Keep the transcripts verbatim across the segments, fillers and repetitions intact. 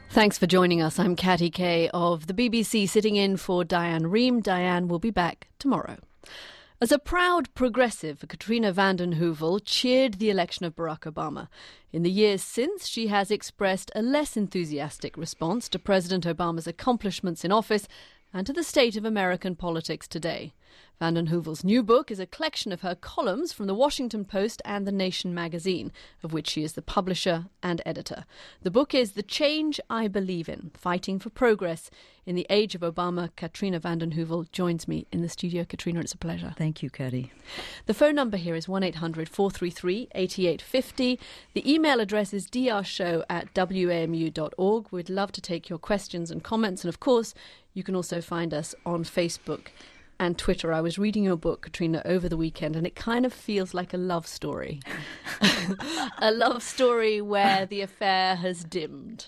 Thanks for joining us. I'm Katty Kay of the B B C, sitting in for Diane Rehm. Diane will be back tomorrow. As a proud progressive, Katrina vanden Heuvel cheered the election of Barack Obama. In the years since, she has expressed a less enthusiastic response to President Obama's accomplishments in office and to the state of American politics today. Vanden Heuvel's new book is a collection of her columns from The Washington Post and The Nation magazine, of which she is the publisher and editor. The book is The Change I Believe In, Fighting for Progress in the Age of Obama. Katrina vanden Heuvel joins me in the studio. Katrina, it's a pleasure. Thank you, Katty. The phone number here is one eight hundred four three three eight eight five zero. The email address is d r show at w a m u dot org. We'd love to take your questions and comments. And of course, you can also find us on Facebook and Twitter. I was reading your book, Katrina, over the weekend, and it kind of feels like a love story. A love story where the affair has dimmed.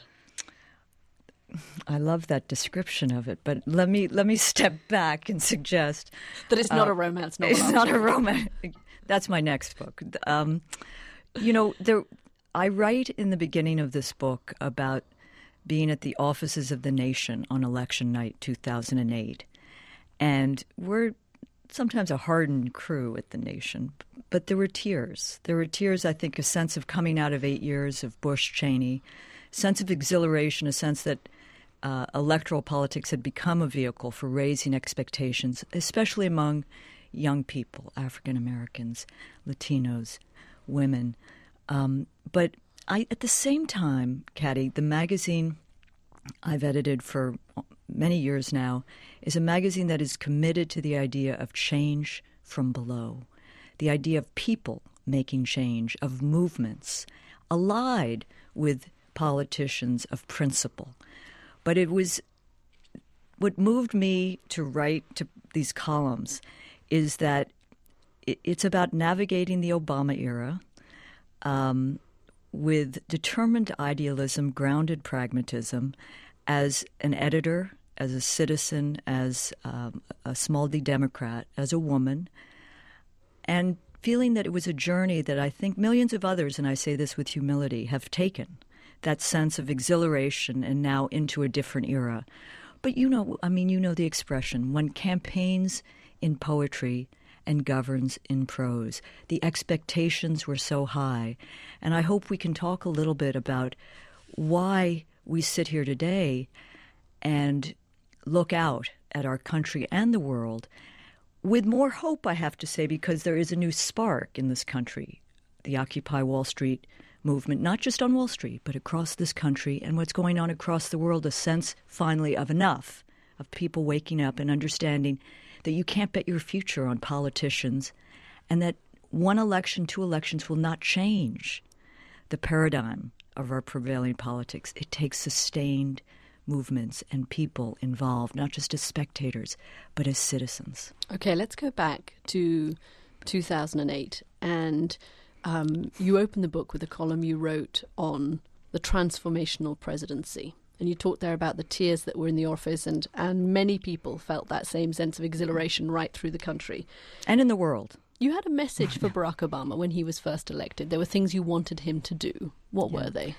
I love that description of it, but let me let me step back and suggest that it's not uh, a romance novel. It's not a romance. That's my next book. Um, you know, there. I write in the beginning of this book about being at the offices of the Nation on election night two thousand eight. And we're sometimes a hardened crew at the Nation, but there were tears. There were tears, I think, a sense of coming out of eight years of Bush-Cheney, sense of exhilaration, a sense that uh, electoral politics had become a vehicle for raising expectations, especially among young people, African Americans, Latinos, women. Um, but I, at the same time, Katty, the magazine I've edited for many years now is a magazine that is committed to the idea of change from below, the idea of people making change, of movements, allied with politicians of principle. But it was what moved me to write to these columns is that it's about navigating the Obama era um, with determined idealism, grounded pragmatism, as an editor, as a citizen, as um, a small d Democrat, as a woman, and feeling that it was a journey that I think millions of others, and I say this with humility, have taken, that sense of exhilaration and now into a different era. But you know, I mean, you know the expression, one campaigns in poetry and governs in prose. The expectations were so high. And I hope we can talk a little bit about why we sit here today and look out at our country and the world with more hope, I have to say, because there is a new spark in this country, the Occupy Wall Street movement, not just on Wall Street, but across this country and what's going on across the world, a sense finally of enough, of people waking up and understanding that you can't bet your future on politicians and that one election, two elections will not change the paradigm of our prevailing politics. It takes sustained movements and people involved, not just as spectators, but as citizens. Okay, let's go back to two thousand eight. And um, you opened the book with a column you wrote on the transformational presidency. And you talked there about the tears that were in the office, and, and many people felt that same sense of exhilaration right through the country. And in the world. You had a message for Barack Obama when he was first elected. There were things you wanted him to do. What yeah. were they?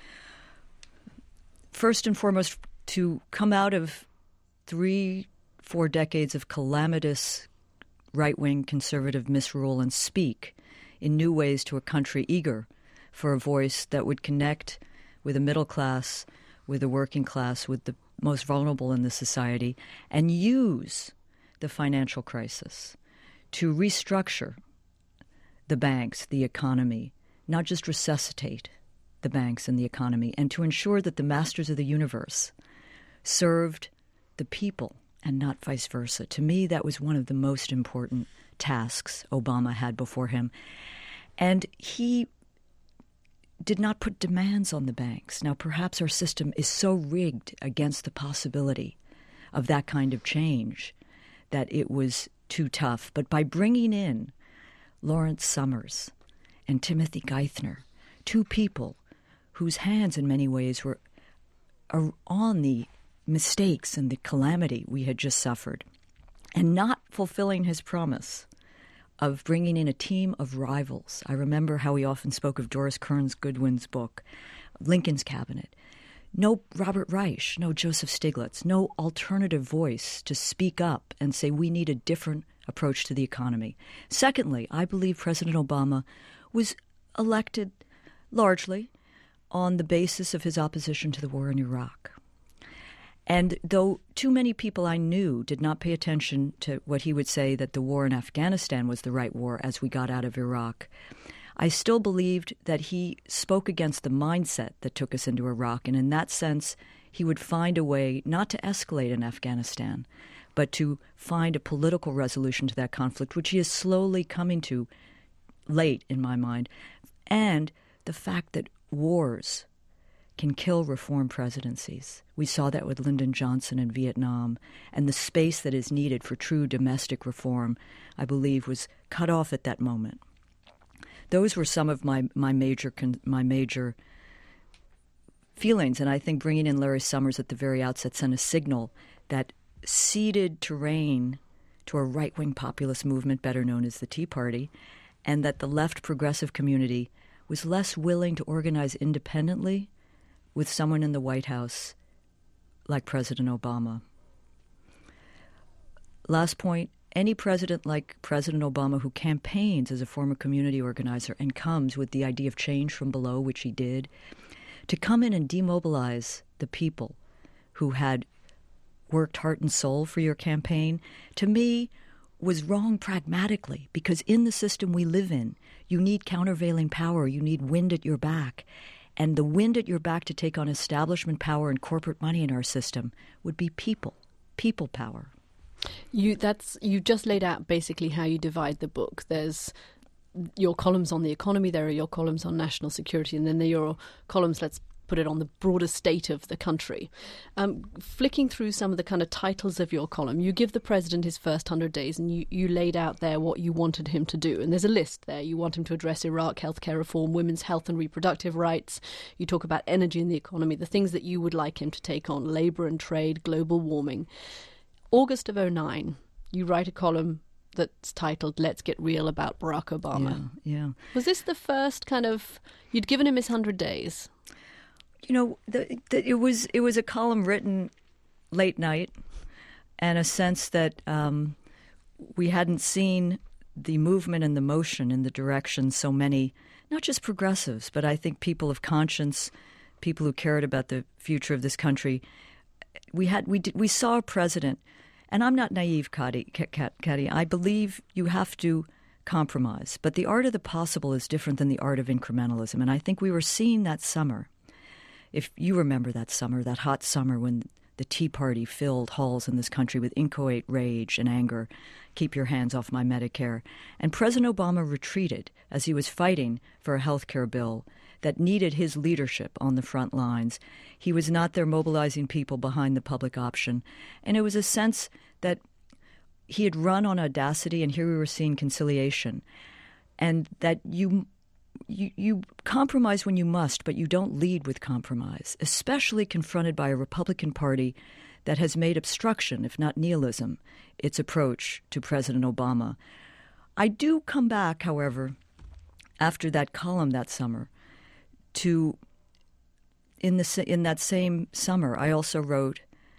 First and foremost, to come out of three, four decades of calamitous right-wing conservative misrule and speak in new ways to a country eager for a voice that would connect with a middle class, with the working class, with the most vulnerable in the society, and use the financial crisis to restructure the banks, the economy, not just resuscitate the banks and the economy, and to ensure that the masters of the universe served the people and not vice versa. To me, that was one of the most important tasks Obama had before him. And he did not put demands on the banks. Now, perhaps our system is so rigged against the possibility of that kind of change that it was too tough. But by bringing in Lawrence Summers and Timothy Geithner, two people whose hands in many ways were on the mistakes and the calamity we had just suffered, and not fulfilling his promise of bringing in a team of rivals. I remember how he often spoke of Doris Kearns Goodwin's book, Lincoln's Cabinet, No Robert Reich, no Joseph Stiglitz, no alternative voice to speak up and say we need a different approach to the economy. Secondly, I believe President Obama was elected largely on the basis of his opposition to the war in Iraq. And though too many people I knew did not pay attention to what he would say that the war in Afghanistan was the right war as we got out of Iraq, I still believed that he spoke against the mindset that took us into Iraq, and in that sense, he would find a way not to escalate in Afghanistan, but to find a political resolution to that conflict, which he is slowly coming to late, in my mind, and the fact that wars can kill reform presidencies. We saw that with Lyndon Johnson in Vietnam, and the space that is needed for true domestic reform, I believe, was cut off at that moment. Those were some of my my major my major feelings, and I think bringing in Larry Summers at the very outset sent a signal that ceded terrain to a right-wing populist movement, better known as the Tea Party, and that the left progressive community was less willing to organize independently with someone in the White House like President Obama. Last point. Any president like President Obama who campaigns as a former community organizer and comes with the idea of change from below, which he did, to come in and demobilize the people who had worked heart and soul for your campaign, to me, was wrong pragmatically, because in the system we live in, you need countervailing power, you need wind at your back. And the wind at your back to take on establishment power and corporate money in our system would be people, people power. You that's you just laid out basically how you divide the book. There's your columns on the economy, there are your columns on national security, and then there are your columns, let's put it, on the broader state of the country. Um, flicking through some of the kind of titles of your column, you give the president his first hundred days, and you, you laid out there what you wanted him to do. And there's a list there. You want him to address Iraq, healthcare reform, women's health and reproductive rights. You talk about energy and the economy, the things that you would like him to take on, labour and trade, global warming. August of oh nine, you write a column that's titled "Let's Get Real About Barack Obama." Yeah, yeah. Was this the first kind of, you'd given him his hundred days? You know, the, the, it was it was a column written late night, and a sense that um, we hadn't seen the movement and the motion in the direction so many, not just progressives, but I think people of conscience, people who cared about the future of this country. We had we did, we saw a president, and I'm not naive, Kati. Kati. I believe you have to compromise, but the art of the possible is different than the art of incrementalism, and I think we were seeing that summer. If you remember that summer, that hot summer when the Tea Party filled halls in this country with inchoate rage and anger, keep your hands off my Medicare, and President Obama retreated as he was fighting for a health care bill that needed his leadership on the front lines. He was not there mobilizing people behind the public option. And it was a sense that he had run on audacity, and here we were seeing conciliation, and that you You, you compromise when you must, but you don't lead with compromise, especially confronted by a Republican Party that has made obstruction, if not nihilism, its approach to President Obama. I do come back, however, after that column that summer, to in the in that same summer, I also wrote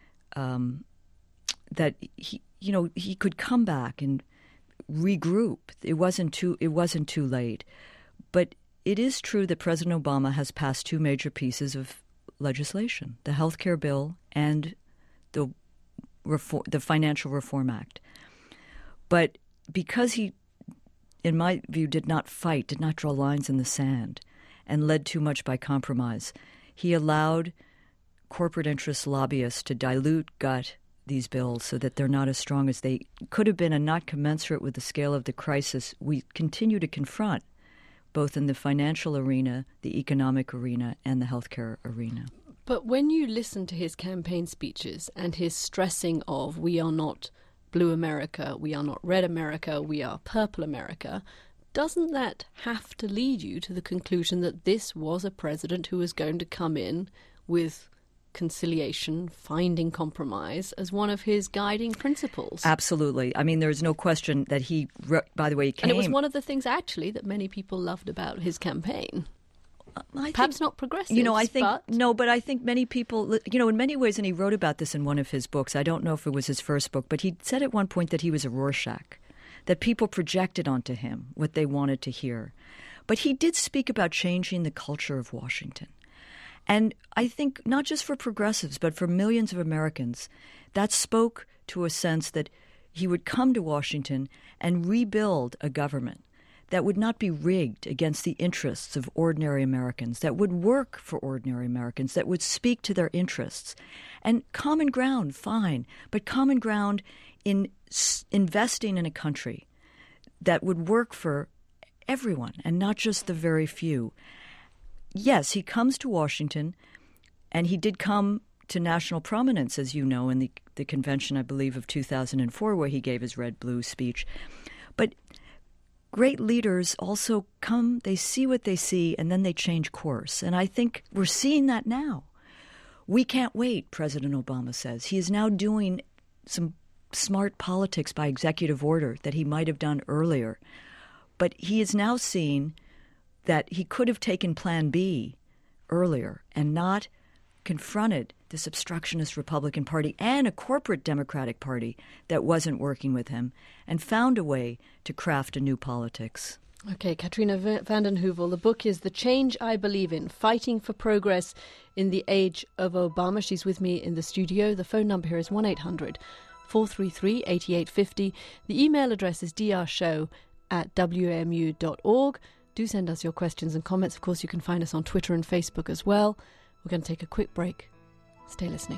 um, that he, you know, he could come back and regroup. It wasn't too it wasn't too late. But it is true that President Obama has passed two major pieces of legislation, the health care bill and the reform, the Financial Reform Act. But because he, in my view, did not fight, did not draw lines in the sand, and led too much by compromise, he allowed corporate interest lobbyists to dilute, gut these bills so that they're not as strong as they could have been and not commensurate with the scale of the crisis we continue to confront, both in the financial arena, the economic arena, and the healthcare arena. But when you listen to his campaign speeches and his stressing of we are not blue America, we are not red America, we are purple America, doesn't that have to lead you to the conclusion that this was a president who was going to come in with conciliation, finding compromise as one of his guiding principles? Absolutely. I mean, there's no question that he, by the way, he came... And it was one of the things, actually, that many people loved about his campaign. I Perhaps think, not progressive. You know, I think, but... no, but I think many people, you know, in many ways, and he wrote about this in one of his books. I don't know if it was his first book, but he said at one point that he was a Rorschach, that people projected onto him what they wanted to hear. But he did speak about changing the culture of Washington. And I think not just for progressives, but for millions of Americans, that spoke to a sense that he would come to Washington and rebuild a government that would not be rigged against the interests of ordinary Americans, that would work for ordinary Americans, that would speak to their interests. And common ground, fine, but common ground in s- investing in a country that would work for everyone and not just the very few. Yes, he comes to Washington, and he did come to national prominence, as you know, in the, the convention, I believe, of two thousand four, where he gave his red-blue speech. But great leaders also come, they see what they see, and then they change course. And I think we're seeing that now. We can't wait, President Obama says. He is now doing some smart politics by executive order that he might have done earlier. But he is now seeing that he could have taken Plan B earlier and not confronted this obstructionist Republican Party and a corporate Democratic Party that wasn't working with him, and found a way to craft a new politics. Okay, Katrina vanden Heuvel, the book is The Change I Believe In, Fighting for Progress in the Age of Obama. She's with me in the studio. The phone number here is one eight hundred four three three eight eight five zero. The email address is d r show at w m u dot org. Do send us your questions and comments. Of course, you can find us on Twitter and Facebook as well. We're going to take a quick break. Stay listening.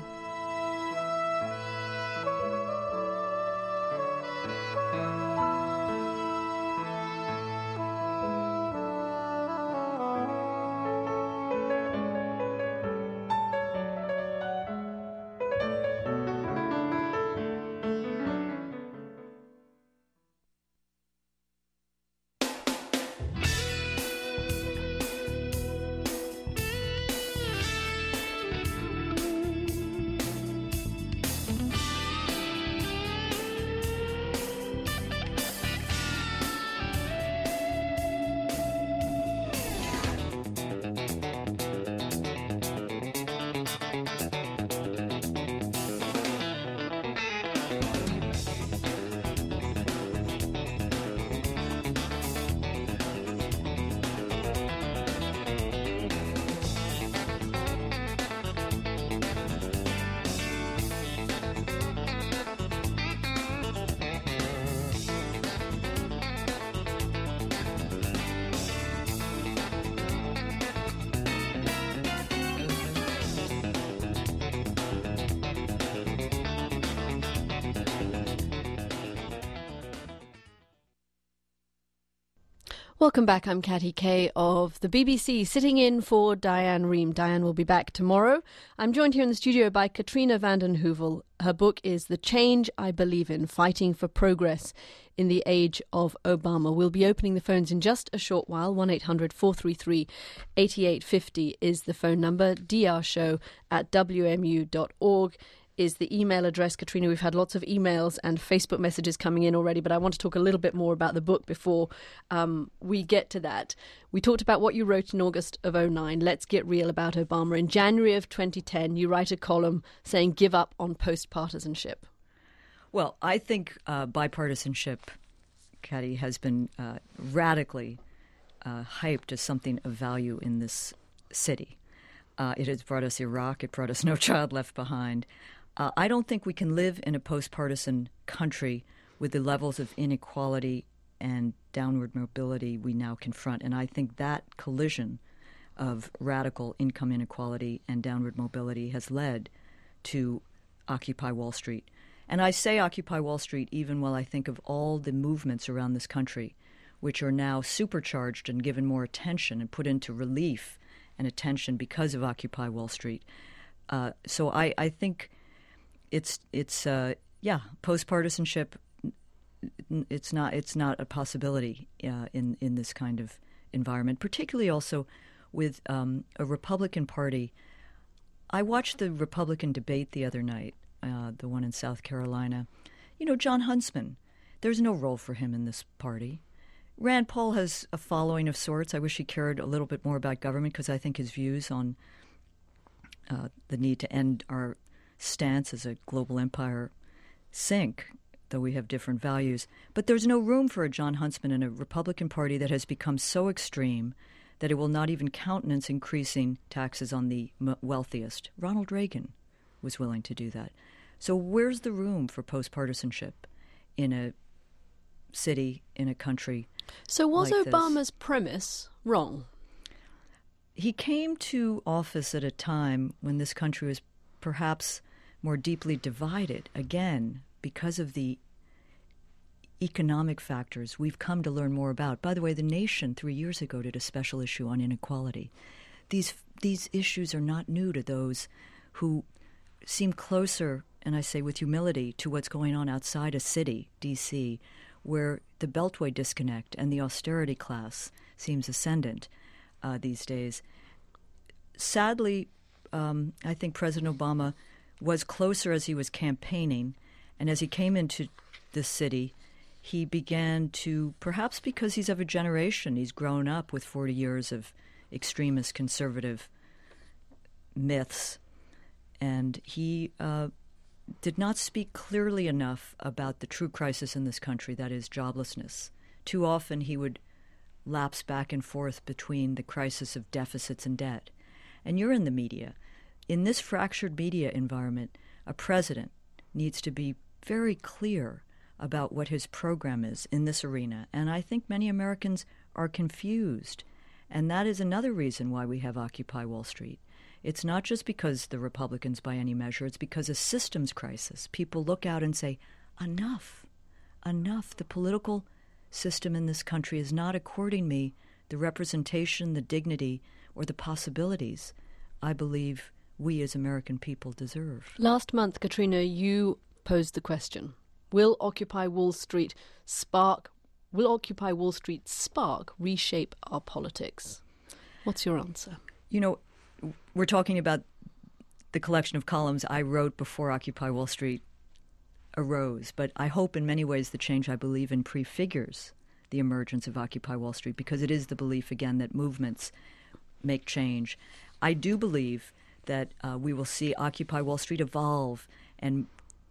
Welcome back. I'm Katty Kay of the B B C, sitting in for Diane Rehm. Diane will be back tomorrow. I'm joined here in the studio by Katrina vanden Heuvel. Her book is The Change I Believe In, Fighting for Progress in the Age of Obama. We'll be opening the phones in just a short while. one eight hundred four three three eight eight five zero is the phone number. d r show at w m u dot org is the email address. Katrina, we've had lots of emails and Facebook messages coming in already, but I want to talk a little bit more about the book before um, we get to that. We talked about what you wrote in August of oh nine. Let's get real about Obama. In January of twenty ten, you write a column saying give up on post-partisanship. Well, I think uh, bipartisanship, Katty, has been uh, radically uh, hyped as something of value in this city. Uh, it has brought us Iraq. It brought us No Child Left Behind. Uh, I don't think we can live in a post-partisan country with the levels of inequality and downward mobility we now confront. And I think that collision of radical income inequality and downward mobility has led to Occupy Wall Street. And I say Occupy Wall Street even while I think of all the movements around this country, which are now supercharged and given more attention and put into relief and attention because of Occupy Wall Street. Uh, so I, I think it's it's uh, yeah, post-partisanship. It's not it's not a possibility uh, in in this kind of environment, particularly also with um, a Republican Party. I watched the Republican debate the other night, uh, the one in South Carolina. You know, John Huntsman. There's no role for him in this party. Rand Paul has a following of sorts. I wish he cared a little bit more about government, because I think his views on uh, the need to end our stance as a global empire sink, though we have different values. But there's no room for a Jon Huntsman in a Republican Party that has become so extreme that it will not even countenance increasing taxes on the m- wealthiest. Ronald Reagan was willing to do that. So where's the room for post-partisanship in a city, in a country? So was like Obama's this? premise wrong? He came to office at a time when this country was perhaps more deeply divided, again, because of the economic factors we've come to learn more about. By the way, The Nation three years ago did a special issue on inequality. These these issues are not new to those who seem closer, and I say with humility, to what's going on outside a city, D C, where the Beltway disconnect and the austerity class seems ascendant uh, these days. Sadly, um, I think President Obama was closer as he was campaigning, and as he came into the city, he began to, perhaps because he's of a generation, he's grown up with forty years of extremist conservative myths, and he uh, did not speak clearly enough about the true crisis in this country, that is joblessness. Too often he would lapse back and forth between the crisis of deficits and debt. And you're in the media. In this fractured media environment, a president needs to be very clear about what his program is in this arena. And I think many Americans are confused. And that is another reason why we have Occupy Wall Street. It's not just because the Republicans, by any measure, it's because of systems crisis. People look out and say, enough, enough. The political system in this country is not according me the representation, the dignity, or the possibilities I believe we as American people deserve. Last month, Katrina, you posed the question, will Occupy Wall Street spark, will Occupy Wall Street spark reshape our politics? What's your answer? You know, we're talking about the collection of columns I wrote before Occupy Wall Street arose, but I hope in many ways the change I believe in prefigures the emergence of Occupy Wall Street, because it is the belief, again, that movements make change. I do believe that uh, we will see Occupy Wall Street evolve and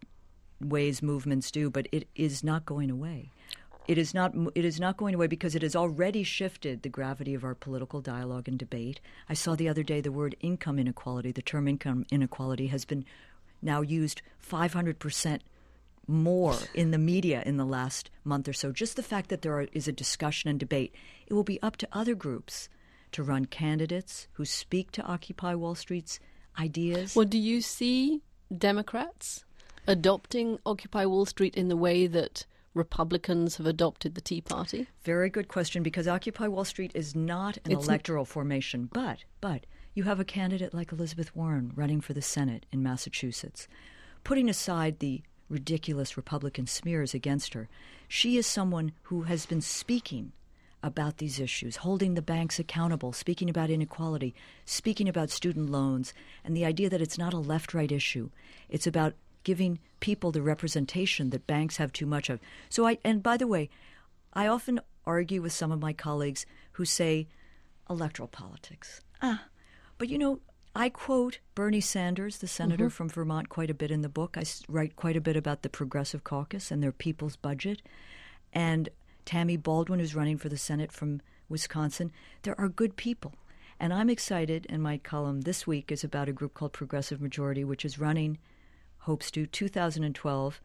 ways movements do, but it is not going away. It is not it is not going away because it has already shifted the gravity of our political dialogue and debate. I saw the other day the word income inequality, the term income inequality has been now used five hundred percent more in the media in the last month or so. Just the fact that there are, is a discussion and debate. It will be up to other groups to run candidates who speak to Occupy Wall Street's ideas. Well, do you see Democrats adopting Occupy Wall Street in the way that Republicans have adopted the Tea Party? Very good question, because Occupy Wall Street is not an it's electoral n- formation. But, but you have a candidate like Elizabeth Warren running for the Senate in Massachusetts. Putting aside the ridiculous Republican smears against her, she is someone who has been speaking about these issues, holding the banks accountable, speaking about inequality, speaking about student loans, and the idea that it's not a left-right issue. It's about giving people the representation that banks have too much of. So I, and by the way, I often argue with some of my colleagues who say electoral politics. Ah, but you know, I quote Bernie Sanders, the senator mm-hmm. from Vermont, quite a bit in the book. I write quite a bit about the Progressive Caucus and their people's budget. And Tammy Baldwin, who's running for the Senate from Wisconsin. There are good people. And I'm excited, and my column this week is about a group called Progressive Majority, which is running, hopes to, two thousand twelve,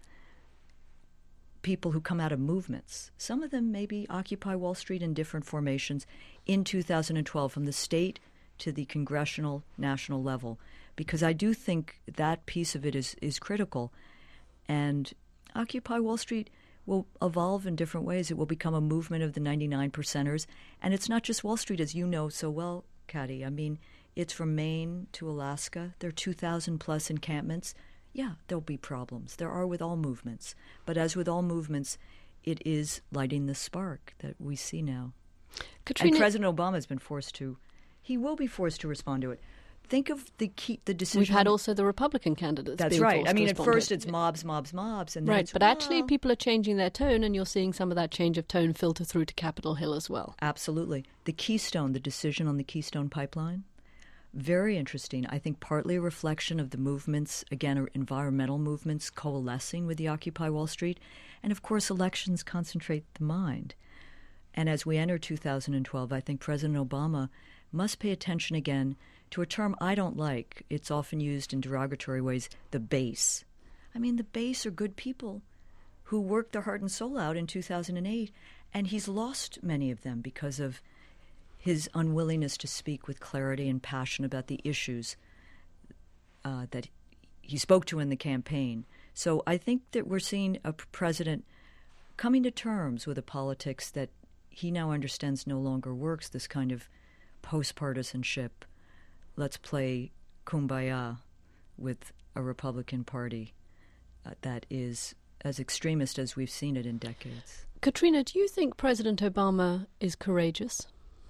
people who come out of movements. Some of them maybe Occupy Wall Street in different formations in two thousand twelve, from the state to the congressional national level, because I do think that piece of it is, is critical. And Occupy Wall Street will evolve in different ways. It will become a movement of the ninety-nine percenters. And it's not just Wall Street, as you know so well, Katty. I mean, it's from Maine to Alaska. There are two thousand plus encampments. Yeah, there'll be problems. There are with all movements. But as with all movements, it is lighting the spark that we see now. Katrina, and President Obama has been forced to, he will be forced to respond to it. think of the key, the decision. We've had also the Republican candidates. That's being right. forced I mean, to at respond first to it. it's mobs, mobs, mobs, and then right. it's, But actually, well, people are changing their tone, and you're seeing some of that change of tone filter through to Capitol Hill as well. Absolutely. The Keystone, the decision on the Keystone Pipeline, very interesting. I think partly a reflection of the movements, again, environmental movements coalescing with the Occupy Wall Street. And of course, elections concentrate the mind. And as we enter two thousand twelve, I think President Obama must pay attention again to a term I don't like. It's often used in derogatory ways, the base. I mean, the base are good people who worked their heart and soul out in two thousand eight, and he's lost many of them because of his unwillingness to speak with clarity and passion about the issues uh, that he spoke to in the campaign. So I think that we're seeing a president coming to terms with a politics that he now understands no longer works, this kind of post-partisanship. Let's play kumbaya with a Republican Party uh, that is as extremist as we've seen it in decades. Katrina, do you think President Obama is courageous?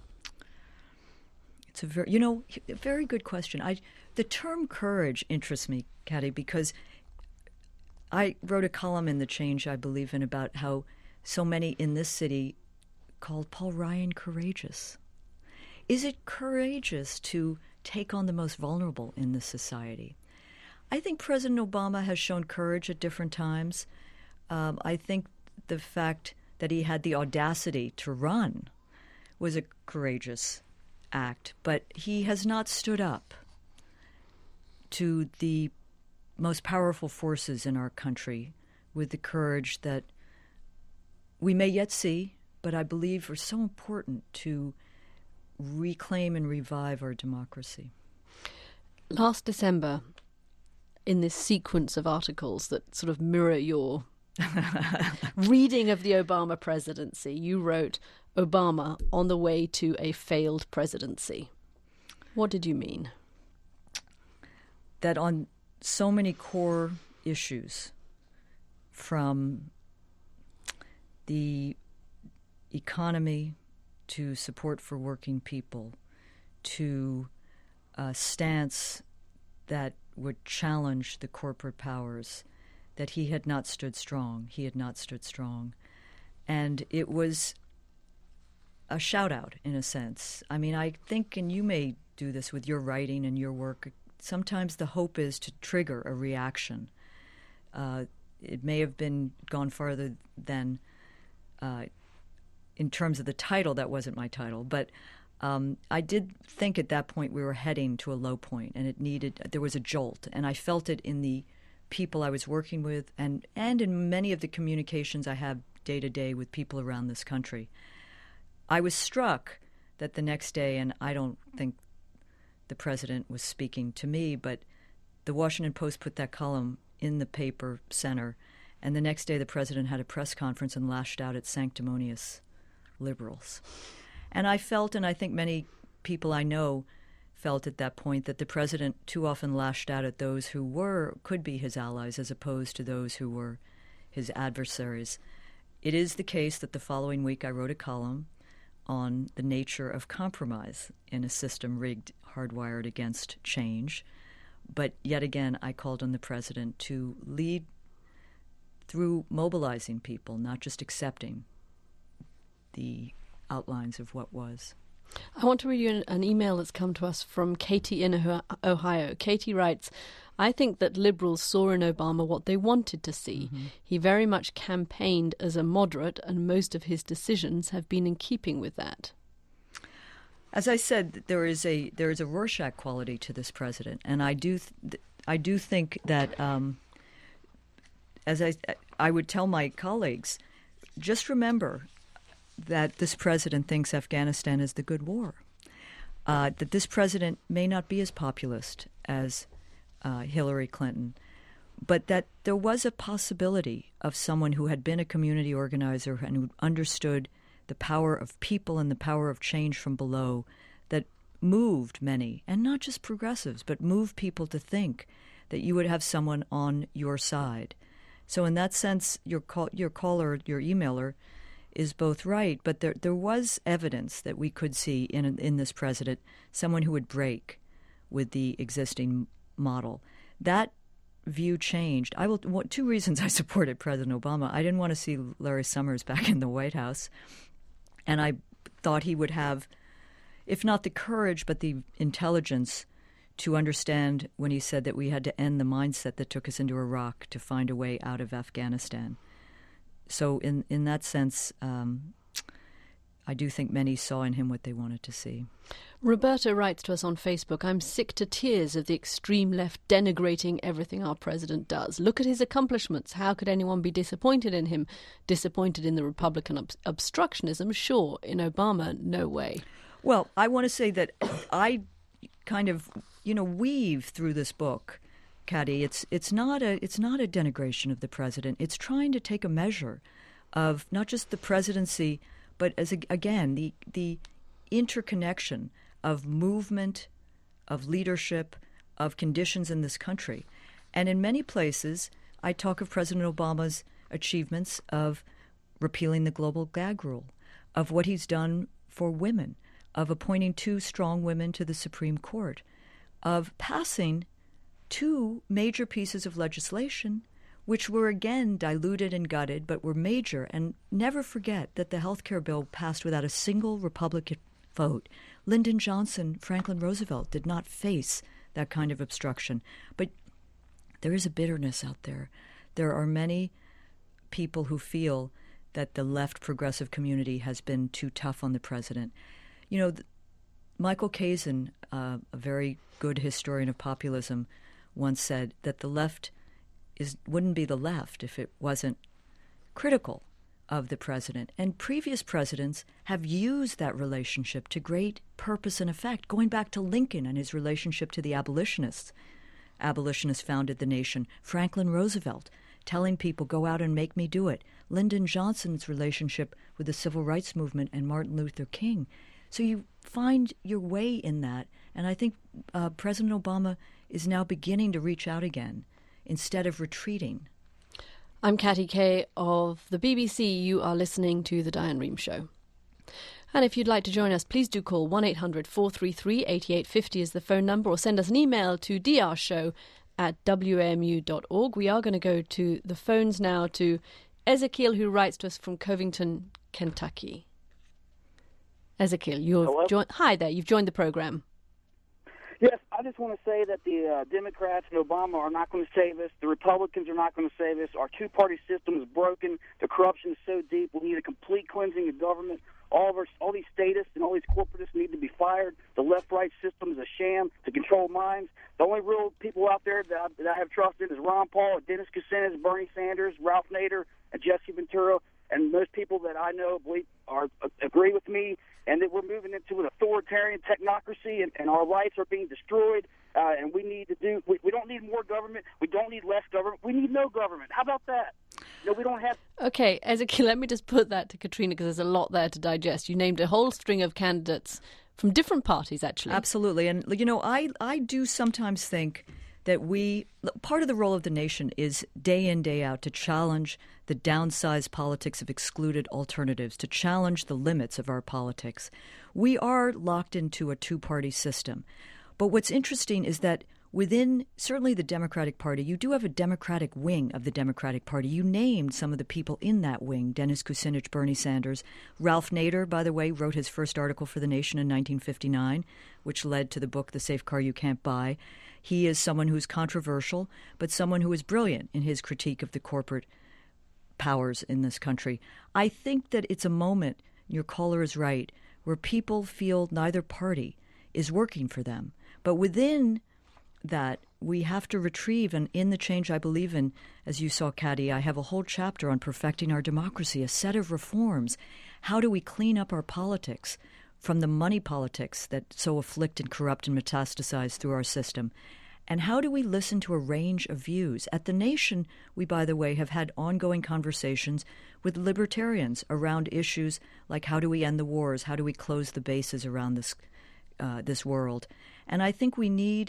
It's a very, you know, a very good question. I, the term courage interests me, Katty, because I wrote a column in The Change I believe in about how so many in this city called Paul Ryan courageous. Is it courageous to take on the most vulnerable in this society? I think President Obama has shown courage at different times. Um, I think the fact that he had the audacity to run was a courageous act, but he has not stood up to the most powerful forces in our country with the courage that we may yet see, but I believe are so important to reclaim and revive our democracy. Last December, in this sequence of articles that sort of mirror your reading of the Obama presidency, you wrote, Obama on the way to a failed presidency. What did you mean? That on so many core issues, from the economy to support for working people to a stance that would challenge the corporate powers, that he had not stood strong. He had not stood strong. And it was a shout-out, in a sense. I mean, I think, and you may do this with your writing and your work, sometimes the hope is to trigger a reaction. Uh, it may have been gone farther than, uh, in terms of the title, that wasn't my title, but um, I did think at that point we were heading to a low point, and it needed, there was a jolt, and I felt it in the people I was working with and, and in many of the communications I have day to day with people around this country. I was struck that the next day, and I don't think the president was speaking to me, but the Washington Post put that column in the paper center, and the next day the president had a press conference and lashed out at sanctimonious liberals. And I felt, and I think many people I know felt at that point, that the president too often lashed out at those who were, could be his allies, as opposed to those who were his adversaries. It is the case that the following week I wrote a column on the nature of compromise in a system rigged, hardwired against change. But yet again, I called on the president to lead through mobilizing people, not just accepting the outlines of what was. I want to read you an, an email that's come to us from Katie in Ohio. Katie writes, I think that liberals saw in Obama what they wanted to see. Mm-hmm. He very much campaigned as a moderate, and most of his decisions have been in keeping with that. As I said, there is a there is a Rorschach quality to this president, and I do th- I do think that, um, as I I would tell my colleagues, just remember that this president thinks Afghanistan is the good war. Uh, that this president may not be as populist as uh, Hillary Clinton, but that there was a possibility of someone who had been a community organizer and who understood the power of people and the power of change from below, that moved many, and not just progressives, but moved people to think that you would have someone on your side. So in that sense, your call, your caller, your emailer, is both right, but there there was evidence that we could see in in this president, someone who would break with the existing model. That view changed. I will. Two reasons I supported President Obama. I didn't want to see Larry Summers back in the White House, and I thought he would have, if not the courage, but the intelligence to understand when he said that we had to end the mindset that took us into Iraq to find a way out of Afghanistan. So in, in that sense, um, I do think many saw in him what they wanted to see. Roberta writes to us on Facebook, I'm sick to tears of the extreme left denigrating everything our president does. Look at his accomplishments. How could anyone be disappointed in him? Disappointed in the Republican ob- obstructionism? Sure. In Obama, no way. Well, I want to say that I kind of, you know, weave through this book, Katty. It's it's not a it's not a denigration of the president. It's trying to take a measure of not just the presidency, but as a, again the the interconnection of movement, of leadership, of conditions in this country. And in many places, I talk of President Obama's achievements of repealing the global gag rule, of what he's done for women, of appointing two strong women to the Supreme Court, of passing two major pieces of legislation which were again diluted and gutted, but were major. And never forget that the health care bill passed without a single Republican vote. Lyndon Johnson, Franklin Roosevelt did not face that kind of obstruction. But there is a bitterness out there. There are many people who feel that the left progressive community has been too tough on the president. You know, th- Michael Kazin, uh, a very good historian of populism, once said that the left is wouldn't be the left if it wasn't critical of the president. And previous presidents have used that relationship to great purpose and effect, going back to Lincoln and his relationship to the abolitionists. Abolitionists founded the nation. Franklin Roosevelt telling people, go out and make me do it. Lyndon Johnson's relationship with the civil rights movement and Martin Luther King. So you find your way in that. And I think uh, President Obama is now beginning to reach out again instead of retreating. I'm Katty Kay of the B B C. You are listening to The Diane Rehm Show. And if you'd like to join us, please do call one eight hundred four three three eight eight five zero is the phone number, or send us an email to d r show at w a m u dot org. We are going to go to the phones now to Ezekiel, who writes to us from Covington, Kentucky. Ezekiel, you've joined. Hi there, you've joined the program. Yes, I just want to say that the uh, Democrats and Obama are not going to save us. The Republicans are not going to save us. Our two-party system is broken. The corruption is so deep. We need a complete cleansing of government. All of our, all these statists and all these corporatists need to be fired. The left-right system is a sham to control minds. The only real people out there that I, that I have trust in is Ron Paul, Dennis Kucinich, Bernie Sanders, Ralph Nader, and Jesse Ventura. And most people that I know believe are uh, agree with me, and that we're moving into an authoritarian technocracy, and, and our rights are being destroyed. Uh, and we need to do. We, we don't need more government. We don't need less government. We need no government. How about that? No, we don't have. Okay, Ezekiel, let me just put that to Katrina, because there's a lot there to digest. You named a whole string of candidates from different parties, actually. Absolutely, and you know, I I do sometimes think that we, part of the role of the nation is day in, day out to challenge the downsized politics of excluded alternatives, to challenge the limits of our politics. We are locked into a two-party system. But what's interesting is that within certainly the Democratic Party, you do have a Democratic wing of the Democratic Party. You named some of the people in that wing: Dennis Kucinich, Bernie Sanders. Ralph Nader, by the way, wrote his first article for The Nation in nineteen fifty-nine, which led to the book The Safe Car You Can't Buy. He is someone who's controversial, but someone who is brilliant in his critique of the corporate powers in this country. I think that it's a moment, your caller is right, where people feel neither party is working for them. But within that, we have to retrieve, and in the change I believe in, as you saw, Katty, I have a whole chapter on perfecting our democracy, a set of reforms. How do we clean up our politics from the money politics that so afflict and corrupt and metastasize through our system? And how do we listen to a range of views? At The Nation, we, by the way, have had ongoing conversations with libertarians around issues like how do we end the wars, how do we close the bases around this uh, this world. And I think we need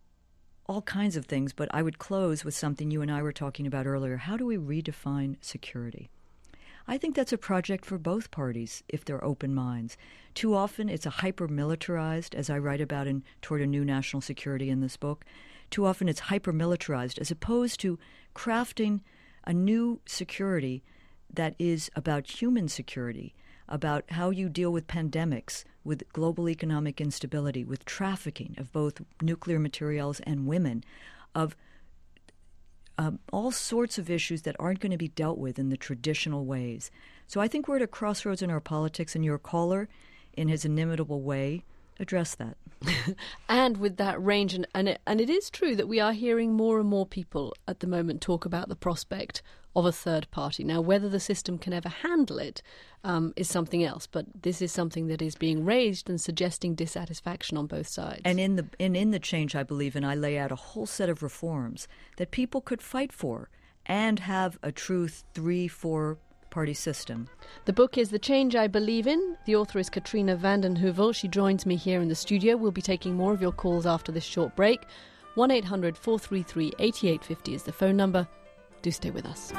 all kinds of things, but I would close with something you and I were talking about earlier. How do we redefine security? I think that's a project for both parties if they're open minds. Too often it's a hyper-militarized, as I write about in Toward a New National Security in this book, too often it's hyper-militarized as opposed to crafting a new security that is about human security, about how you deal with pandemics, with global economic instability, with trafficking of both nuclear materials and women, of um, all sorts of issues that aren't going to be dealt with in the traditional ways. So I think we're at a crossroads in our politics, and your caller, in his inimitable way, addressed that. And with that range, and, and, it, and it is true that we are hearing more and more people at the moment talk about the prospect of a third party. Now, whether the system can ever handle it um, is something else, but this is something that is being raised and suggesting dissatisfaction on both sides. And in the and in the change, I believe, and I lay out a whole set of reforms that people could fight for and have a true three, four party system. The book is The Change I Believe In. The author is Katrina vanden Heuvel. She joins me here in the studio. We'll be taking more of your calls after this short break. one eight hundred four three three eight eight five zero is the phone number. Do stay with us.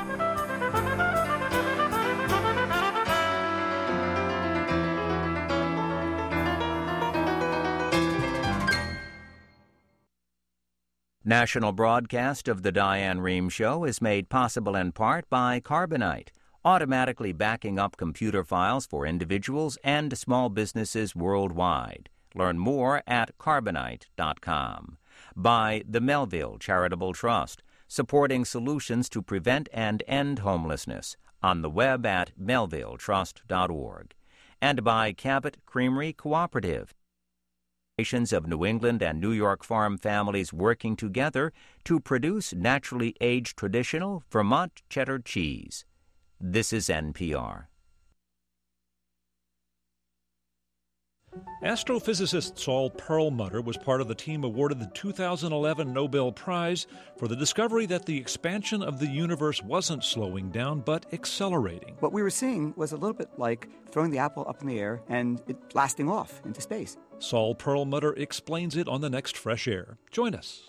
National broadcast of the Diane Rehm Show is made possible in part by Carbonite, automatically backing up computer files for individuals and small businesses worldwide. Learn more at carbonite dot com. By the Melville Charitable Trust, supporting solutions to prevent and end homelessness, on the web at melville trust dot org. And by Cabot Creamery Cooperative, nations of New England and New York farm families working together to produce naturally aged traditional Vermont cheddar cheese. This is N P R. Astrophysicist Saul Perlmutter was part of the team awarded the two thousand eleven Nobel Prize for the discovery that the expansion of the universe wasn't slowing down, but accelerating. What we were seeing was a little bit like throwing the apple up in the air and it blasting off into space. Saul Perlmutter explains it on the next Fresh Air. Join us.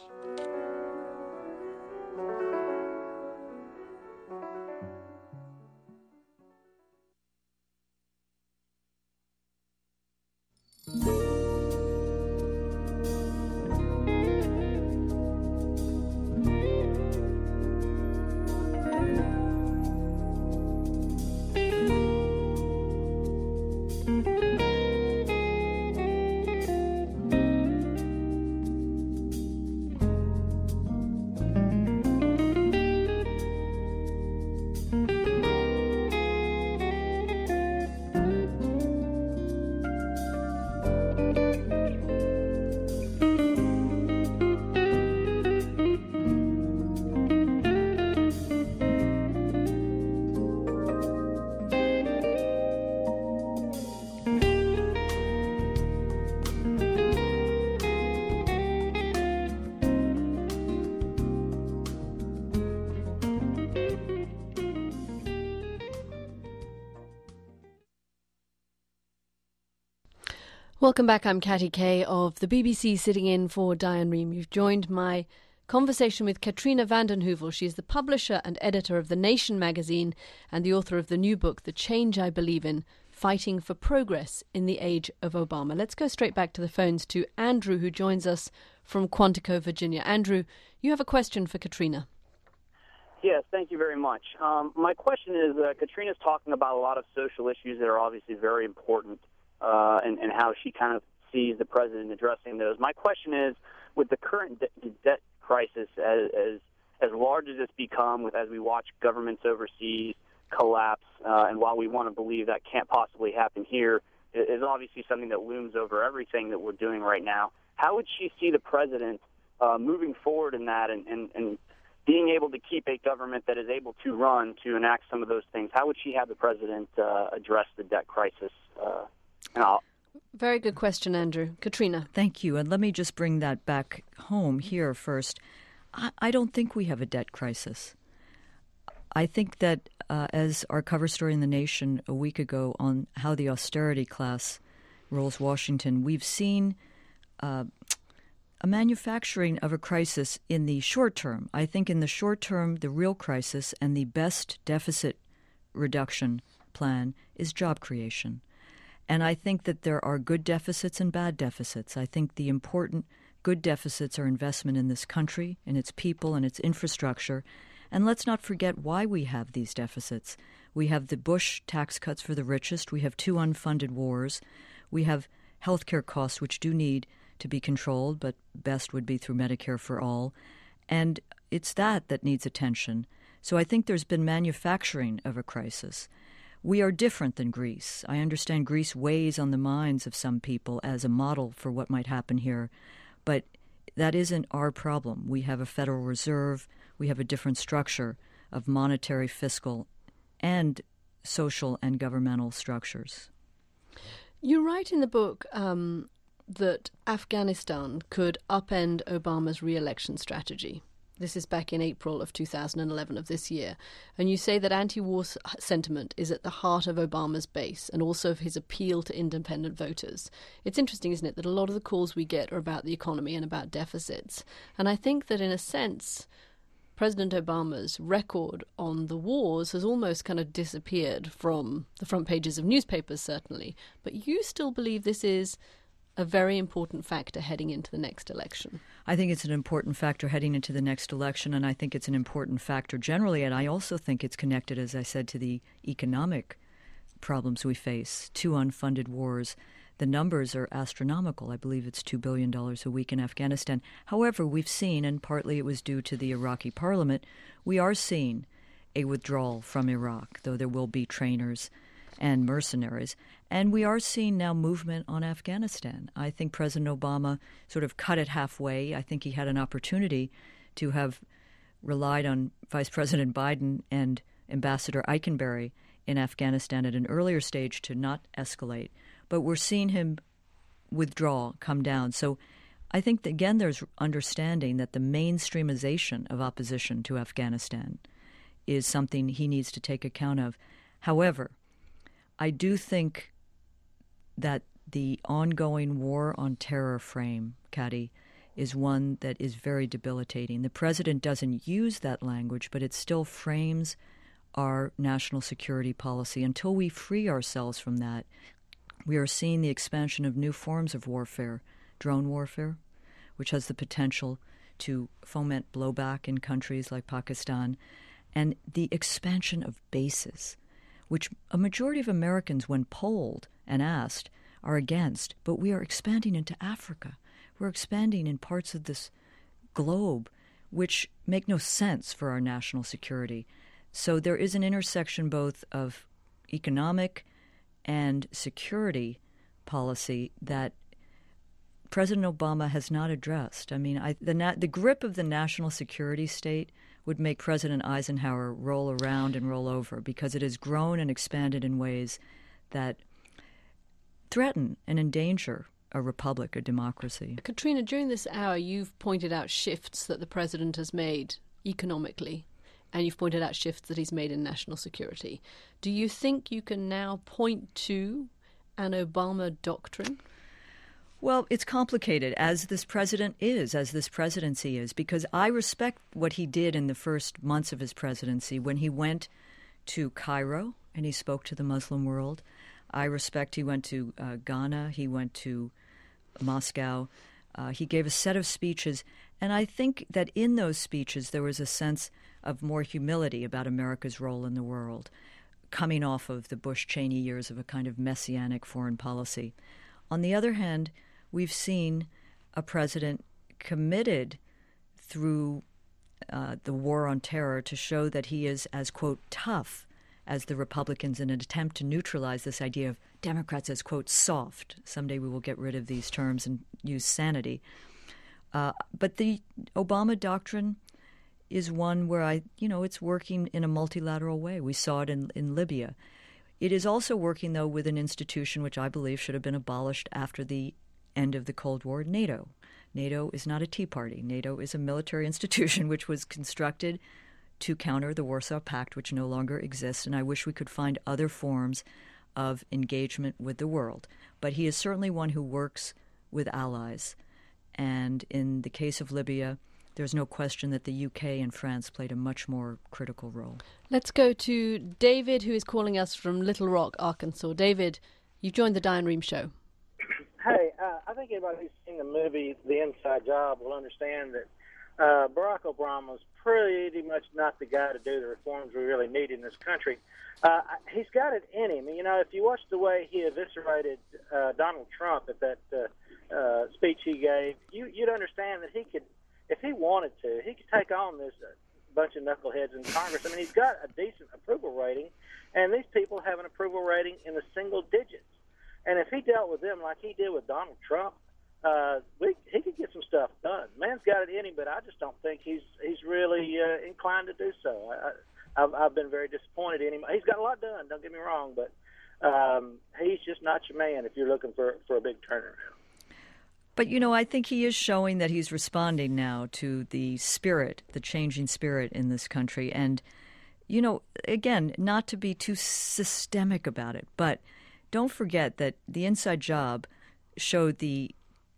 Welcome back. I'm Katty Kay of the B B C, sitting in for Diane Rehm. You've joined my conversation with Katrina vanden Heuvel. She is the publisher and editor of The Nation magazine and the author of the new book, The Change I Believe In, Fighting for Progress in the Age of Obama. Let's go straight back to the phones to Andrew, who joins us from Quantico, Virginia. Andrew, you have a question for Katrina. Yes, thank you very much. Um, my question is, uh, Katrina's talking about a lot of social issues that are obviously very important. Uh, and, and how she kind of sees the president addressing those. My question is, with the current de- debt crisis as, as as large as it's become, with as we watch governments overseas collapse, uh, and while we want to believe that can't possibly happen here, it is obviously something that looms over everything that we're doing right now. How would she see the president uh, moving forward in that and, and, and being able to keep a government that is able to run to enact some of those things? How would she have the president uh, address the debt crisis? Uh, No. Very good question, Andrew. Katrina. Thank you. And let me just bring that back home here first. I, I don't think we have a debt crisis. I think that, uh, as our cover story in The Nation a week ago on how the austerity class rules Washington, we've seen uh, a manufacturing of a crisis in the short term. I think in the short term, the real crisis and the best deficit reduction plan is job creation. And I think that there are good deficits and bad deficits. I think the important good deficits are investment in this country, in its people, and its infrastructure. And let's not forget why we have these deficits. We have the Bush tax cuts for the richest. We have two unfunded wars. We have healthcare costs, which do need to be controlled, but best would be through Medicare for all. And it's that that needs attention. So I think there's been manufacturing of a crisis. We are different than Greece. I understand Greece weighs on the minds of some people as a model for what might happen here, but that isn't our problem. We have a Federal Reserve. We have a different structure of monetary, fiscal, and social and governmental structures. You write in the book um, that Afghanistan could upend Obama's re-election strategy. This is back in April of two thousand eleven of this year. And you say that anti-war sentiment is at the heart of Obama's base and also of his appeal to independent voters. It's interesting, isn't it, that a lot of the calls we get are about the economy and about deficits. And I think that in a sense, President Obama's record on the wars has almost kind of disappeared from the front pages of newspapers, certainly. But you still believe this is a very important factor heading into the next election. I think it's an important factor heading into the next election, and I think it's an important factor generally. And I also think it's connected, as I said, to the economic problems we face. Two unfunded wars. The numbers are astronomical. I believe it's two billion dollars a week in Afghanistan. However, we've seen, and partly it was due to the Iraqi parliament, we are seeing a withdrawal from Iraq, though there will be trainers and mercenaries. And we are seeing now movement on Afghanistan. I think President Obama sort of cut it halfway. I think he had an opportunity to have relied on Vice President Biden and Ambassador Eikenberry in Afghanistan at an earlier stage to not escalate. But we're seeing him withdraw, come down. So I think, that, again, there's understanding that the mainstreamization of opposition to Afghanistan is something he needs to take account of. However, I do think that the ongoing war on terror frame, Kati, is one that is very debilitating. The president doesn't use that language, but it still frames our national security policy. Until we free ourselves from that, we are seeing the expansion of new forms of warfare, drone warfare, which has the potential to foment blowback in countries like Pakistan, and the expansion of bases, which a majority of Americans, when polled and asked, are against. But we are expanding into Africa. We're expanding in parts of this globe which make no sense for our national security. So there is an intersection both of economic and security policy that President Obama has not addressed. I mean, I, the, na- the grip of the national security state would make President Eisenhower roll around and roll over, because it has grown and expanded in ways that threaten and endanger a republic, a democracy. Katrina, during this hour, you've pointed out shifts that the president has made economically, and you've pointed out shifts that he's made in national security. Do you think you can now point to an Obama doctrine? Well, it's complicated, as this president is, as this presidency is, because I respect what he did in the first months of his presidency when he went to Cairo and he spoke to the Muslim world. I respect he went to uh, Ghana, he went to Moscow. Uh, he gave a set of speeches, and I think that in those speeches there was a sense of more humility about America's role in the world, coming off of the Bush-Cheney years of a kind of messianic foreign policy. On the other hand, we've seen a president committed through uh, the war on terror to show that he is as, quote, tough as the Republicans in an attempt to neutralize this idea of Democrats as, quote, soft. Someday we will get rid of these terms and use sanity. Uh, but the Obama doctrine is one where I, you know, it's working in a multilateral way. We saw it in, in Libya. It is also working, though, with an institution which I believe should have been abolished after the end of the Cold War, NATO. NATO is not a Tea Party. NATO is a military institution which was constructed to counter the Warsaw Pact, which no longer exists, and I wish we could find other forms of engagement with the world. But he is certainly one who works with allies. And in the case of Libya, there's no question that the U K and France played a much more critical role. Let's go to David, who is calling us from Little Rock, Arkansas. David, you've joined the Diane Rehm Show. Hey, uh, I think anybody who's seen the movie The Inside Job will understand that uh, Barack Obama is pretty much not the guy to do the reforms we really need in this country. Uh, he's got it in him. You know, if you watch the way he eviscerated uh, Donald Trump at that uh, uh, speech he gave, you, you'd understand that he could, if he wanted to, he could take on this uh, bunch of knuckleheads in Congress. I mean, he's got a decent approval rating, and these people have an approval rating in the single digits. And if he dealt with them like he did with Donald Trump, uh, we, he could get some stuff done. Man's got it in him, but I just don't think he's he's really uh, inclined to do so. I, I've, I've been very disappointed in him. He's got a lot done, don't get me wrong, but um, he's just not your man if you're looking for, for a big turnaround. But, you know, I think he is showing that he's responding now to the spirit, the changing spirit in this country. And, you know, again, not to be too systemic about it, but don't forget that The Inside Job showed the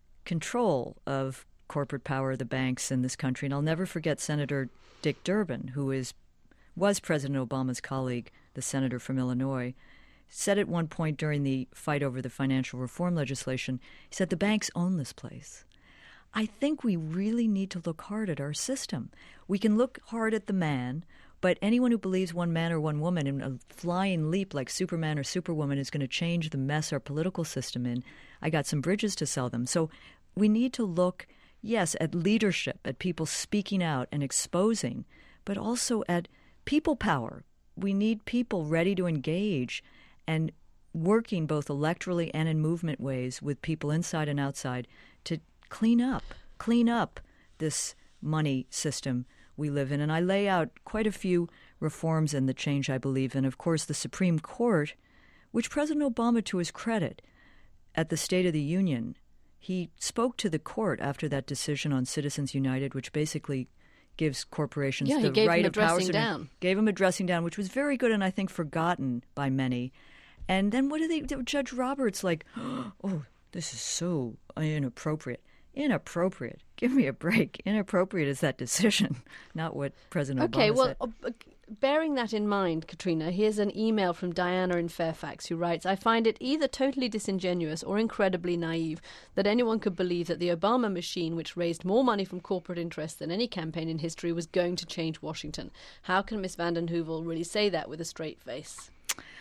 control of corporate power, the banks in this country. And I'll never forget Senator Dick Durbin, who is was President Obama's colleague, the senator from Illinois, said at one point during the fight over the financial reform legislation, he said, the banks own this place. I think we really need to look hard at our system. We can look hard at the man, but anyone who believes one man or one woman in a flying leap like Superman or Superwoman is going to change the mess our political system in, I got some bridges to sell them. So we need to look, yes, at leadership, at people speaking out and exposing, but also at people power. We need people ready to engage and working both electorally and in movement ways with people inside and outside to clean up, clean up this money system we live in. And I lay out quite a few reforms in the change I believe in. Of course, the Supreme Court, which President Obama, to his credit, at the State of the Union, he spoke to the court after that decision on Citizens United, which basically gives corporations yeah, the he gave right him a of powers. dressing down. Gave him a dressing down, which was very good and I think forgotten by many. And then what do they do? Judge Roberts like, oh, this is so inappropriate. Inappropriate. Give me a break. Inappropriate is that decision, not what President okay, Obama well, said. Uh, bearing that in mind, Katrina, here's an email from Diana in Fairfax who writes, I find it either totally disingenuous or incredibly naive that anyone could believe that the Obama machine, which raised more money from corporate interests than any campaign in history, was going to change Washington. How can Miss Vanden Heuvel really say that with a straight face?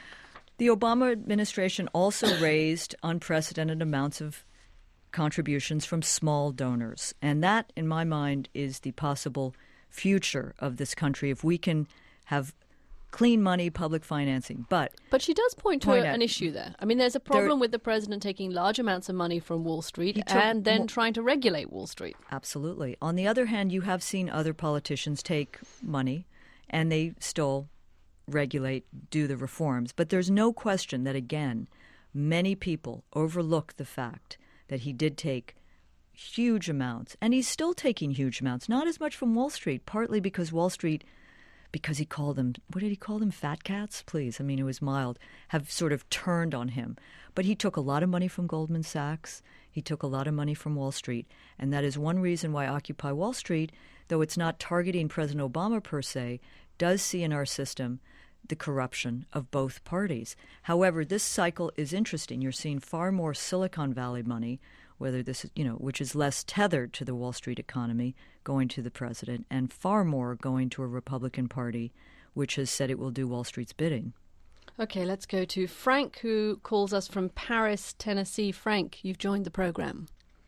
The Obama administration also raised unprecedented amounts of contributions from small donors. And that, in my mind, is the possible future of this country if we can have clean money, public financing. But but she does point to point a, out, an issue there. I mean, there's a problem there, with the president taking large amounts of money from Wall Street took, and then well, trying to regulate Wall Street. Absolutely. On the other hand, you have seen other politicians take money and they still regulate, do the reforms. But there's no question that, again, many people overlook the fact that he did take huge amounts, and he's still taking huge amounts, not as much from Wall Street, partly because Wall Street, because he called them, what did he call them, fat cats? Please, I mean, it was mild, have sort of turned on him. But he took a lot of money from Goldman Sachs. He took a lot of money from Wall Street, and that is one reason why Occupy Wall Street, though it's not targeting President Obama per se, does see in our system the corruption of both parties. However, this cycle is interesting. You're seeing far more Silicon Valley money, whether this is, you know, which is less tethered to the Wall Street economy, going to the president, and far more going to a Republican Party, which has said it will do Wall Street's bidding. Okay, let's go to Frank, who calls us from Paris, Tennessee. Frank, you've joined the program.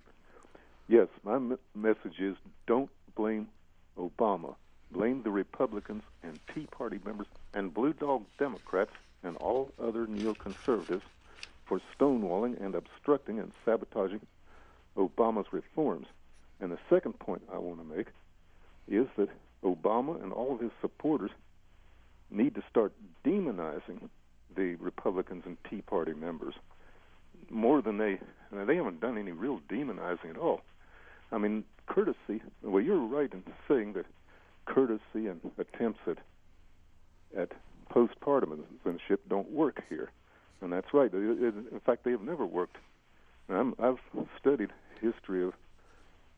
Yes, my m- message is don't blame Obama. Blame the Republicans and Tea Party members and Blue Dog Democrats and all other neoconservatives for stonewalling and obstructing and sabotaging Obama's reforms. And the second point I want to make is that Obama and all of his supporters need to start demonizing the Republicans and Tea Party members more than they, they haven't done any real demonizing at all. I mean, courtesy, well, you're right in saying that courtesy and attempts at at postpartisanship don't work here, and that's right. In fact, they have never worked. And I'm, I've studied history of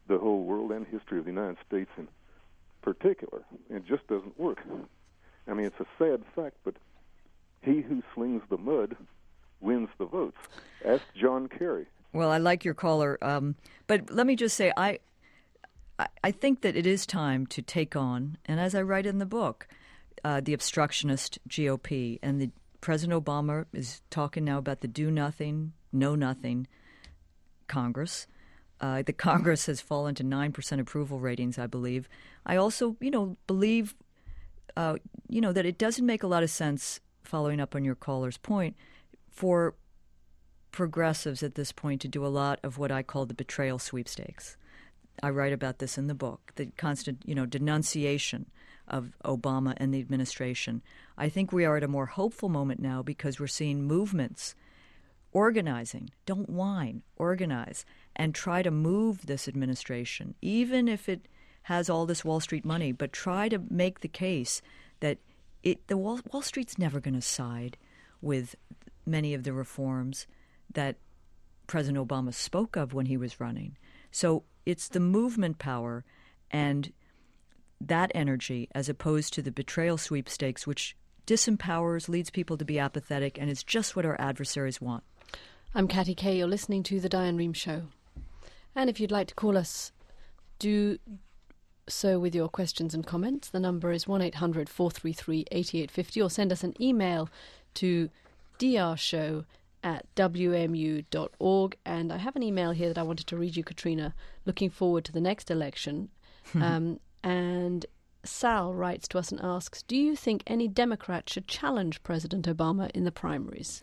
the whole world and history of the United States in particular. It just doesn't work. I mean, it's a sad fact, but he who slings the mud wins the votes. Ask John Kerry. Well, I like your caller, um, but let me just say, I, I think that it is time to take on, and as I write in the book, uh, the obstructionist G O P. And the President Obama is talking now about the do-nothing, know-nothing Congress. Uh, the Congress has fallen to nine percent approval ratings, I believe. I also, you know, believe, uh, you know, that it doesn't make a lot of sense, following up on your caller's point, for progressives at this point to do a lot of what I call the betrayal sweepstakes. I write about this in the book, the constant, you know, denunciation of Obama and the administration. I think we are at a more hopeful moment now because we're seeing movements organizing. Don't whine, organize, and try to move this administration, even if it has all this Wall Street money, but try to make the case that it, the Wall, Wall Street's never going to side with many of the reforms that President Obama spoke of when he was running. So it's the movement power and that energy as opposed to the betrayal sweepstakes, which disempowers, leads people to be apathetic, and is just what our adversaries want. I'm Katty Kay. You're listening to The Diane Rehm Show. And if you'd like to call us, do so with your questions and comments. The number is one eight hundred four three three eight eight five zero, or send us an email to d r show at w m u dot org. And I have an email here that I wanted to read you, Katrina, looking forward to the next election. um, and Sal writes to us and asks, do you think any Democrat should challenge President Obama in the primaries?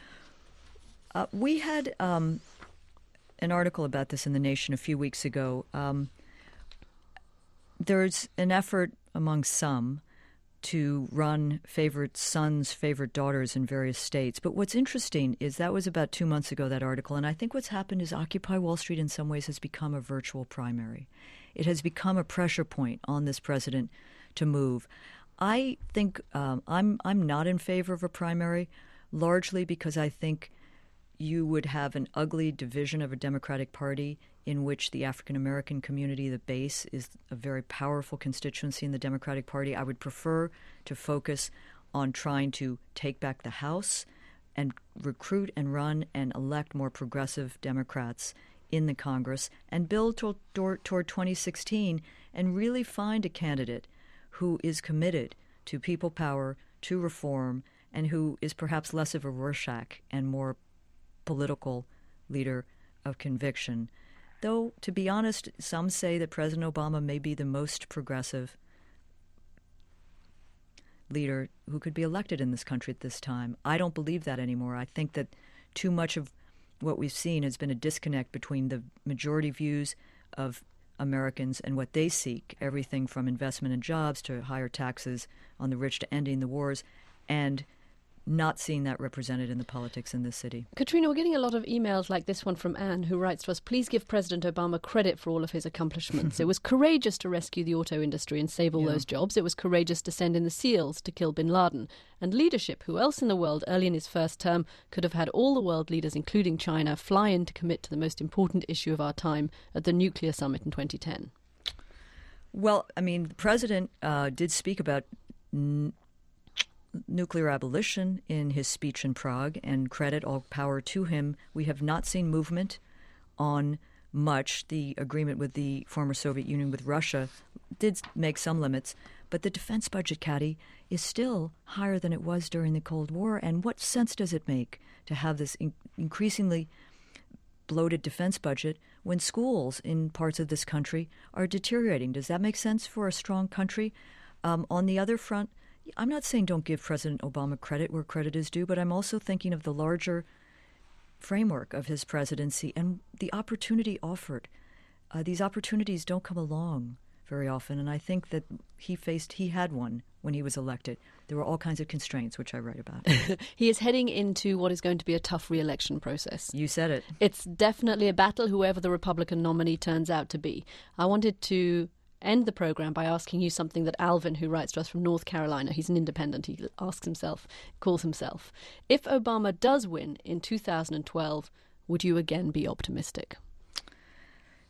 Uh, we had um, an article about this in The Nation a few weeks ago. Um, there's an effort among some to run favorite sons, favorite daughters in various states. But what's interesting is that was about two months ago, that article, and I think what's happened is Occupy Wall Street in some ways has become a virtual primary. It has become a pressure point on this president to move. I think um, I'm I'm not in favor of a primary, largely because I think you would have an ugly division of a Democratic Party in which the African-American community, the base, is a very powerful constituency in the Democratic Party. I would prefer to focus on trying to take back the House and recruit and run and elect more progressive Democrats in the Congress and build toward, toward twenty sixteen and really find a candidate who is committed to people power, to reform, and who is perhaps less of a Rorschach and more political leader of conviction. Though, to be honest, some say that President Obama may be the most progressive leader who could be elected in this country at this time. I don't believe that anymore. I think that too much of what we've seen has been a disconnect between the majority views of Americans and what they seek, everything from investment in jobs to higher taxes on the rich to ending the wars, and not seeing that represented in the politics in this city. Katrina, we're getting a lot of emails like this one from Anne, who writes to us, please give President Obama credit for all of his accomplishments. It was courageous to rescue the auto industry and save all yeah. those jobs. It was courageous to send in the SEALs to kill bin Laden. And leadership. Who else in the world early in his first term could have had all the world leaders, including China, fly in to commit to the most important issue of our time at the nuclear summit in twenty ten? Well, I mean, the president uh, did speak about N- nuclear abolition in his speech in Prague, and credit, all power to him. We have not seen movement on much. The agreement with the former Soviet Union with Russia did make some limits, but the defense budget, Katty, is still higher than it was during the Cold War. And what sense does it make to have this in- increasingly bloated defense budget when schools in parts of this country are deteriorating? Does that make sense for a strong country? Um, on the other front, I'm not saying don't give President Obama credit where credit is due, but I'm also thinking of the larger framework of his presidency and the opportunity offered. Uh, these opportunities don't come along very often, and I think that he faced, he had one when he was elected. There were all kinds of constraints, which I write about. He is heading into what is going to be a tough re-election process. You said it. It's definitely a battle, whoever the Republican nominee turns out to be. I wanted to end the program by asking you something that Alvin, who writes to us from North Carolina, he's an independent, he asks himself, calls himself, if Obama does win in two thousand twelve, would you again be optimistic?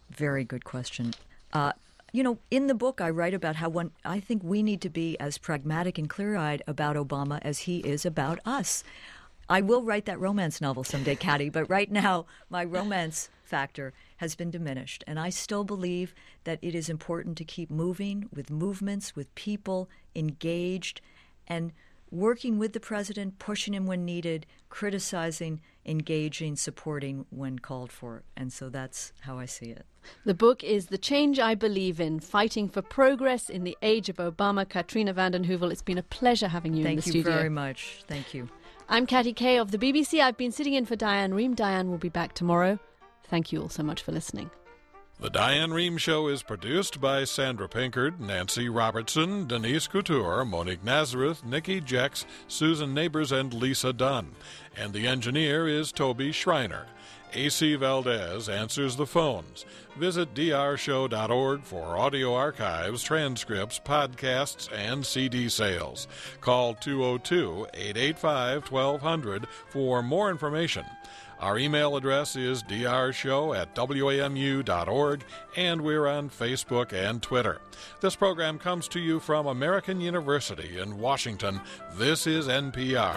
Very good question. Uh, you know, in the book, I write about how one, I think we need to be as pragmatic and clear-eyed about Obama as he is about us. I will write that romance novel someday, Katty, but right now my romance factor has been diminished. And I still believe that it is important to keep moving with movements, with people engaged, and working with the president, pushing him when needed, criticizing, engaging, supporting when called for. And so that's how I see it. The book is The Change I Believe In, Fighting for Progress in the Age of Obama. Katrina vanden Heuvel, it's been a pleasure having you Thank in the you studio. Thank you very much. Thank you. I'm Katty Kay of the B B C. I've been sitting in for Diane Rehm. Diane will be back tomorrow. Thank you all so much for listening. The Diane Rehm Show is produced by Sandra Pinkard, Nancy Robertson, Denise Couture, Monique Nazareth, Nikki Jex, Susan Neighbors, and Lisa Dunn. And the engineer is Toby Schreiner. A C Valdez answers the phones. Visit d r show dot org for audio archives, transcripts, podcasts, and C D sales. Call two oh two, eight eight five, twelve hundred for more information. Our email address is d r show at w a m u dot org, and we're on Facebook and Twitter. This program comes to you from American University in Washington. This is N P R.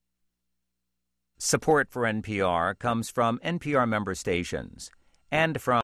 Support for N P R comes from N P R member stations and from